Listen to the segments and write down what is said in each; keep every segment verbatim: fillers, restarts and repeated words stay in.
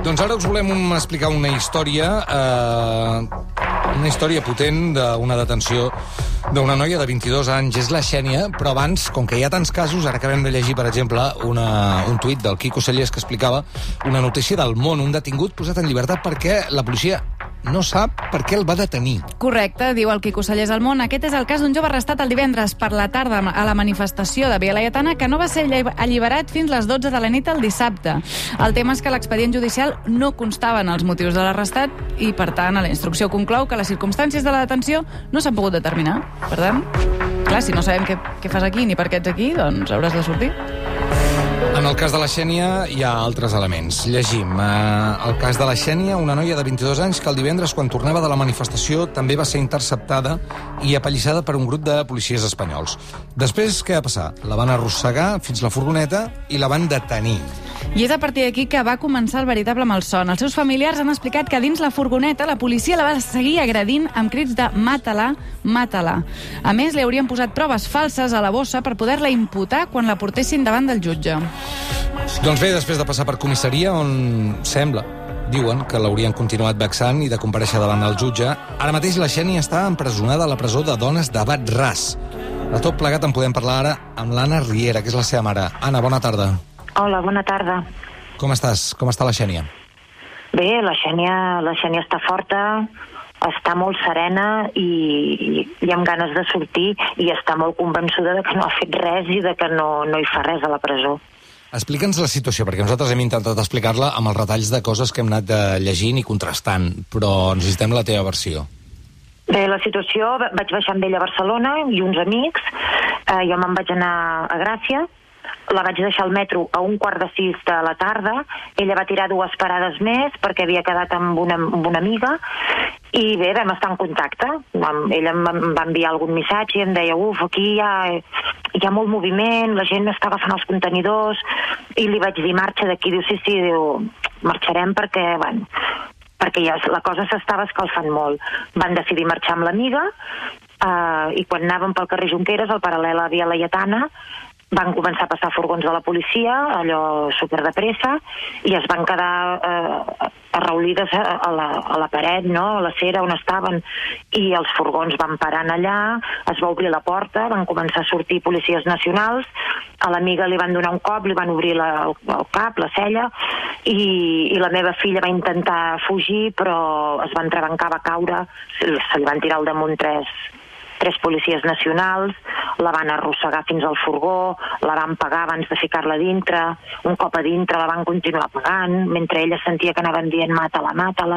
Doncs ara us volem explicar una història, eh, una història potent d'una detenció d'una noia de vint-i-dos anys. És la Xènia, però abans, com que hi ha tants casos, ara acabem de llegir, per exemple, una, un tuit del Quico Cellers que explicava una notícia del Món, un detingut posat en llibertat perquè la policia no sap per què el va detenir. Correcte, diu el Quico Cellers al Món. Aquest és el cas d'un jove arrestat el divendres per la tarda a la manifestació de Via Laietana, que no va ser alliberat fins les dotze de la nit el dissabte. El tema és que l'expedient judicial no constaven els motius de l'arrestat i, per tant, a la instrucció conclou que les circumstàncies de la detenció no s'han pogut determinar. Per tant, clar, si no sabem què, què fas aquí ni per què ets aquí, doncs hauràs de sortir. En el cas de la Xènia hi ha altres elements. Llegim. Eh, el cas de la Xènia, una noia de vint-i-dos anys que el divendres, quan tornava de la manifestació, també va ser interceptada i apallissada per un grup de policies espanyols. Després, què va passar? La van arrossegar fins la furgoneta i la van detenir. I és a partir d'aquí que va començar el veritable malson. Els seus familiars han explicat que dins la furgoneta la policia la va seguir agredint amb crits de «mata-la, mata-la». A més, li haurien posat proves falses a la bossa per poder-la imputar quan la portessin davant del jutge. Doncs bé, després de passar per comissaria, on sembla, diuen, que l'haurien continuat vexant i de comparèixer davant del jutge, ara mateix la Xènia està empresonada a la presó de dones de Bat-ras. De tot plegat en podem parlar ara amb l'Anna Riera, que és la seva mare. Anna, bona tarda. Hola, bona tarda. Com estàs? Com està la Xènia? Bé, la Xènia, la Xènia està forta, està molt serena i, i amb ganes de sortir, i està molt convençuda de que no ha fet res i de que no, no hi fa res a la presó. Explica'ns la situació, perquè nosaltres hem intentat explicar-la amb els retalls de coses que hem anat llegint i contrastant, però necessitem la teva versió. Bé, la situació, vaig baixar amb ella a Barcelona i uns amics, eh, jo me'n vaig anar a Gràcia, la vaig deixar al metro a un quart de sis de la tarda, ella va tirar dues parades més perquè havia quedat amb una, amb una amiga, i bé, vam estar en contacte. Ella em va enviar algun missatge i em deia, uf, aquí hi ha, hi ha molt moviment, la gent està agafant els contenidors, i li vaig dir, marxa d'aquí. Diu, sí, sí, diu, marxarem perquè, bueno, perquè ja la cosa s'estava escalfant molt. Van decidir marxar amb l'amiga, eh, i quan anàvem pel carrer Junqueras, al paral·lel a Via Laietana, van començar a passar furgons de la policia, allò super de pressa, i es van quedar eh, arraulides a, a, la, a la paret, no? A la cera on estaven, i els furgons van parant allà, es va obrir la porta, van començar a sortir policies nacionals, a l'amiga li van donar un cop, li van obrir la, el, el cap, la cella, i, i la meva filla va intentar fugir, però es va entrebancar, va caure, se, se li van tirar al damunt tres tres policies nacionals, la van arrossegar fins al furgó, la van pagar abans de ficar-la dintre, un cop a dintre la van continuar pagant, mentre ella sentia que anaven dient mata-la, mata-la,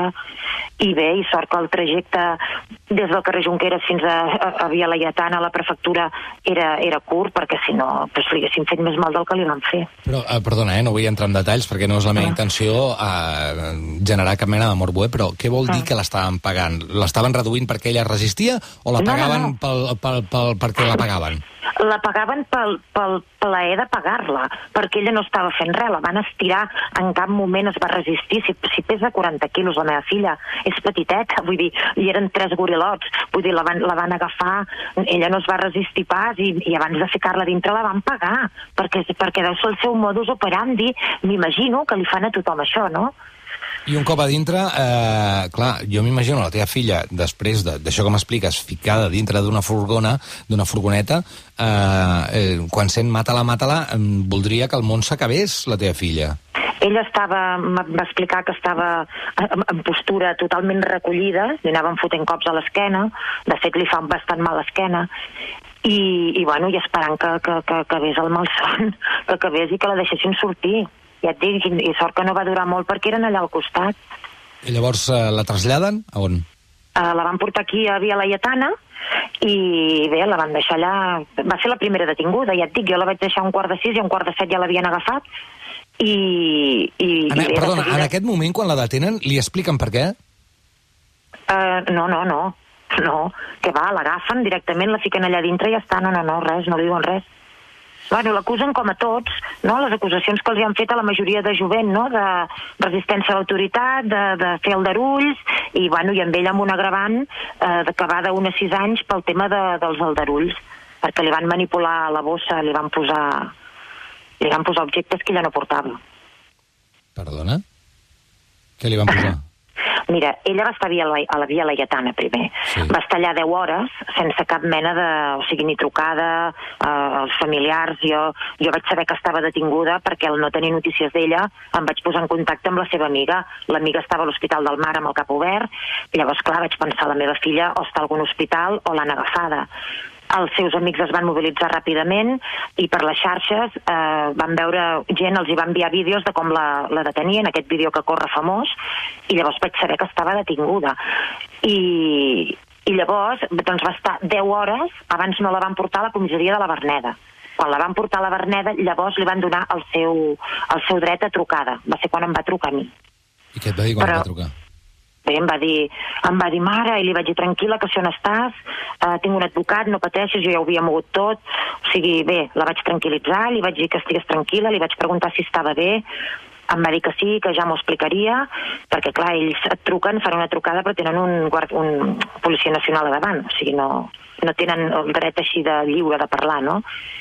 i bé, i sort que el trajecte des del carrer Junqueras fins a, a, a Via Laietana, a la prefectura, era, era curt, perquè si no, doncs li haguessin fet més mal del que li van fer. Però, eh, perdona, eh, no vull entrar en detalls, perquè no és la meva ah. intenció eh, generar cap mena de morbo, eh, però què vol dir ah. que l'estaven pagant? L'estaven reduint perquè ella resistia, o la pagaven no, no, no. Pel, pel, pel, perquè la pagaven? La pagaven pel, pel plaer de pagar-la, perquè ella no estava fent res, la van estirar, en cap moment es va resistir. Si, si pesa quaranta quilos la meva filla, és petiteta, vull dir, i eren tres gorilots, vull dir, la van, la van agafar, ella no es va resistir pas, i, i abans de ficar-la dintre la van pagar, perquè, perquè deu ser el seu modus operandi, m'imagino que li fan a tothom això, no? I un cop a dintre, eh, clar, jo m'imagino la teva filla, després d'això que m'expliques, ficada dintre d'una furgona, d'una furgoneta, eh, eh, quan sent mata-la, mata-la, eh, voldria que el món s'acabés, la teva filla. Ella estava, va explicar que estava en postura totalment recollida, li anaven fotent cops a l'esquena, de fet li fa bastant mal l'esquena, i, i, bueno, i esperant que, que, que, que acabés el malson, que acabés i que la deixessin sortir. Ja et dic, i sort que no va durar molt perquè eren allà al costat. I llavors eh, la traslladen? A on? Uh, la van portar aquí a Via Laietana i bé, la van deixar allà. Va ser la primera detinguda, ja et dic, jo la vaig deixar a un quart de sis i a un quart de set ja l'havien agafat. I, i, en, i bé, perdona, seguida... en aquest moment quan la detenen li expliquen per què? Uh, no, no, no, no, que va, l'agafen directament, la fiquen allà dintre i ja està, no, no, no, res, no li diuen res. Bueno, l'acusen com a tots, no? Les acusacions que els han fet a la majoria de jovent, no? De resistència a l'autoritat, de, de fer aldarulls, i, bueno, i amb ell amb un agravant eh, que va d'un a sis anys pel tema de, dels aldarulls, perquè li van manipular la bossa, li van posar, li van posar objectes que ella no portava. Perdona? Què li van posar? Mira, ella va estar a Via, a la Via Laietana primer. Sí. Va estar allà deu hores sense cap mena de... O sigui, ni trucada eh, als familiars. Jo, jo vaig saber que estava detinguda perquè al no tenir notícies d'ella em vaig posar en contacte amb la seva amiga. L'amiga estava a l'Hospital del Mar amb el cap obert. Llavors, clar, vaig pensar, la meva filla o està a algun hospital o l'han agafada. Els seus amics es van mobilitzar ràpidament i per les xarxes eh, van veure gent, els hi va enviar vídeos de com la, la detenien, aquest vídeo que corre famós, i llavors vaig saber que estava detinguda. I, i llavors doncs va estar deu hores, abans no la van portar a la comissaria de la Verneda. Quan la van portar a la Verneda, llavors li van donar el seu, el seu dret a trucada. Va ser quan em va trucar a mi. I què et va dir quan Però... em va trucar? Bé, em va dir, em va dir, mare, i li vaig dir, tranquil·la, que si on estàs, uh, tinc un advocat, no pateixis, jo ja ho havia mogut tot, o sigui, bé, la vaig tranquil·litzar, li vaig dir que estigués tranquil·la, li vaig preguntar si estava bé, em va dir que sí, que ja m'ho explicaria, perquè, clar, ells et truquen, fan una trucada, però tenen un, guard, un policia nacional a davant, o sigui, no, no tenen el dret així de lliure de parlar, no?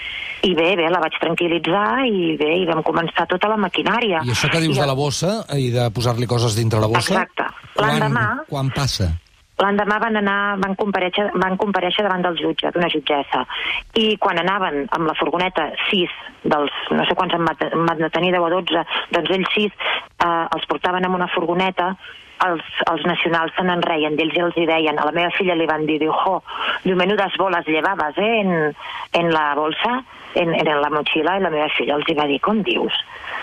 I bé, bé, la vaig tranquil·litzar i bé, i vam començar tota la maquinària. I això que dius I... de la bossa i de posar-li coses dintre la bossa? Exacte. L'endemà... Quan, quan passa? L'endemà van anar, van comparèixer, van comparèixer davant del jutge, d'una jutgessa. I quan anaven amb la furgoneta, sis dels, no sé quants en van detenir, deu o dotze, doncs ells sis eh, els portaven en una furgoneta, els, els nacionals se n'enreien d'ells i els hi deien, a la meva filla li van dir, diu, jo, diu, menudes bolas llevabas, eh, en, en la bolsa, en, en la mochila, i la meva filla els hi va dir, com dius?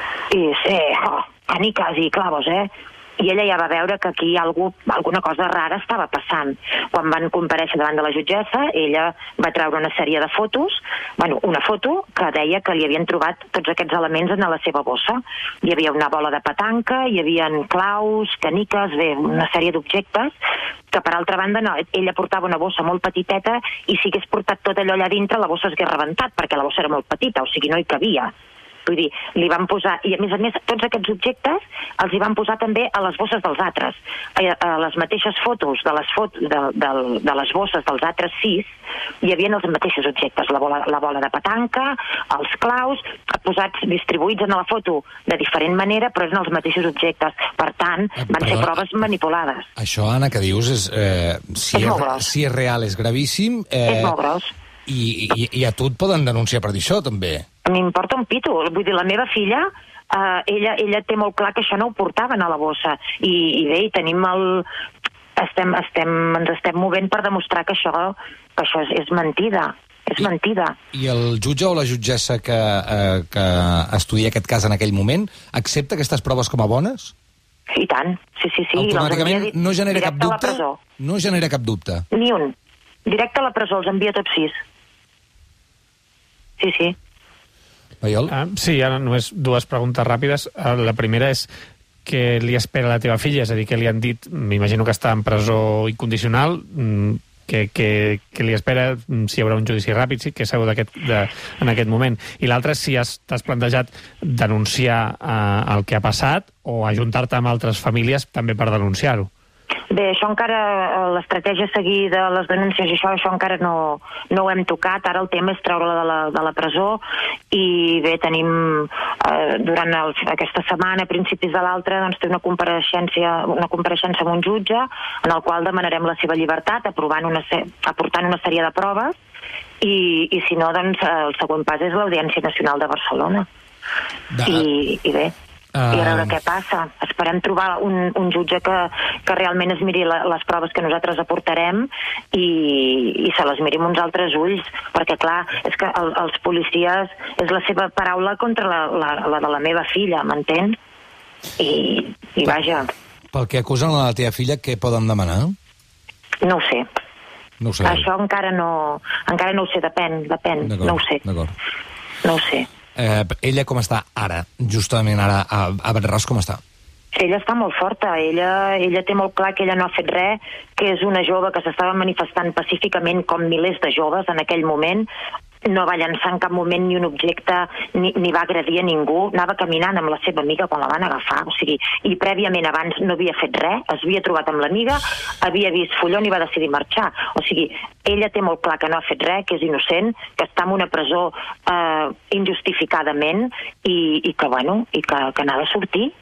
I sí, jo, canicas i clavos, eh? I ella ja va veure que aquí algú, alguna cosa rara estava passant. Quan van comparèixer davant de la jutgessa, ella va treure una sèrie de fotos, bueno, una foto que deia que li havien trobat tots aquests elements en la seva bossa. Hi havia una bola de petanca, hi havia claus, caniques, bé, una sèrie d'objectes, que per altra banda no, ella portava una bossa molt petiteta i si hagués portat tot allò allà dintre la bossa s'hagués rebentat perquè la bossa era molt petita, o sigui, no hi cabia. Vull dir, li van posar, i a més a més tots aquests objectes els hi van posar també a les bosses dels altres. A, a les mateixes fotos de les, fot de, de, de les bosses dels altres sis hi havia els mateixos objectes, la bola, la bola de petanca, els claus, posats, distribuïts en la foto de diferent manera, però eren els mateixos objectes. Per tant, van Perdó, ser proves manipulades. Això, Anna, que dius, és, eh, si, és, és, si és real, és gravíssim. Eh, és molt gros. I, i, I a tu et poden denunciar per dir això, també. M'importa un pito. Vull dir, la meva filla, eh, ella, ella té molt clar que això no ho portaven a la bossa. I, i bé, i tenim el... Estem, estem, ens estem movent per demostrar que això, que això és, és mentida. És I, mentida. I el jutge o la jutgessa que, eh, que estudia aquest cas en aquell moment accepta aquestes proves com a bones? I tant, sí, sí, sí. Automàticament no genera cap dubte? No genera cap dubte? Ni un. Directe a la presó, els envia tots sis. Sí, sí. Uh, sí, ara només dues preguntes ràpides. Uh, la primera és què li espera a la teva filla? És a dir, que li han dit, m'imagino que està en presó incondicional, que, que, que li espera si hi haurà un judici ràpid, sí, que sabeu d'aquest, de, en aquest moment. I l'altra, si has, t'has plantejat denunciar uh, el que ha passat o ajuntar-te amb altres famílies també per denunciar-ho. Bé, això encara, l'estratègia a seguir de les denúncies i això, això encara no, no ho hem tocat. Ara el tema és treure-la de, la, de la presó i bé, tenim eh, durant el, aquesta setmana, a principis de l'altra, doncs té una compareixença, una compareixença amb un jutge en el qual demanarem la seva llibertat, aprovant una, aportant una sèrie de proves i, i si no, doncs el següent pas és l'Audiència Nacional de Barcelona. De... I, i bé... Uh... I a veure què passa. Esperem trobar un, un jutge que, que realment es miri la, les proves que nosaltres aportarem i, i se les miri amb uns altres ulls, perquè clar, és que el, els policies és la seva paraula contra la, la, la de la meva filla, m'entén? I, i vaja. Pel que acusen a la teva filla, què poden demanar? No ho sé. No ho sé. Això encara no, encara no ho sé, depèn, depèn, no ho sé. D'acord. No ho sé. Eh, ella com està ara? Justament ara a, a Benràs com està? Ella està molt forta, ella, ella té molt clar que ella no ha fet res, que és una jove que s'estava manifestant pacíficament com milers de joves en aquell moment, no va llançar en cap moment ni un objecte, ni, ni va agredir a ningú, anava caminant amb la seva amiga quan la van agafar, o sigui, i prèviament abans no havia fet res, es havia trobat amb l'amiga, havia vist Follon i va decidir marxar, o sigui, ella té molt clar que no ha fet res, que és innocent, que està en una presó eh, injustificadament i, i que, bueno, i que, que n'ha de sortir,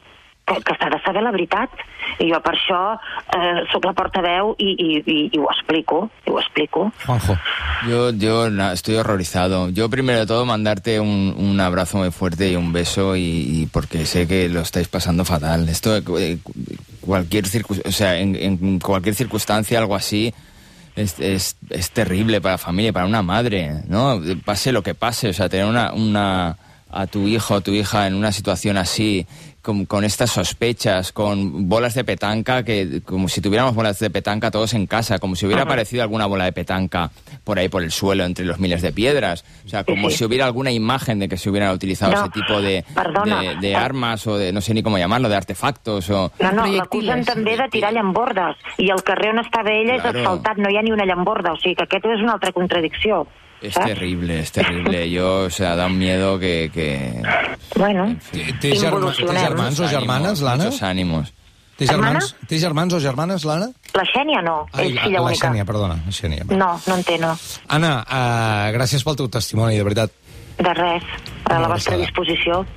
que, que s'ha de saber la veritat. I jo per això eh, sóc la portaveu i, i, i, i ho explico, i ho explico. Juanjo. Yo, yo na, estoy horrorizado. Yo primero de todo mandarte un, un abrazo muy fuerte y un beso y, y porque sé que lo estáis pasando fatal. Esto, eh, cualquier circun, o sea, en, en cualquier circunstancia, algo así, es, es, es terrible para la familia, para una madre, ¿no? Pase lo que pase, o sea, tener una, una a tu hijo o tu hija en una situación así, con, con estas sospechas, con bolas de petanca, que como si tuviéramos bolas de petanca todos en casa, como si hubiera aparecido alguna bola de petanca por ahí por el suelo entre los miles de piedras, o sea, como sí, sí. si hubiera alguna imagen de que se hubieran utilizado no, ese tipo de, de, de armas o de, no sé ni cómo llamarlo, de artefactos o... No, no, l'acusen també de tirar llambordes, i el carrer on estava ella claro. és asfaltat, no hi ha ni una llamborda, o sigui que aquesta és una altra contradicció. Es ¿sabes? terrible, es terrible. Yo, o sea, da un miedo que... que... Bueno, en fin. Té germans, té germans o germanes, l'Anna? Muchos ánimos. Té germans, té germans o germanes, l'Anna? La Xènia no, Ai, és filla la única. La Xènia, perdona, la Xènia. No, no en té, no. Anna, uh, gràcies pel teu testimoni, de veritat. De res, a la vostra disposició.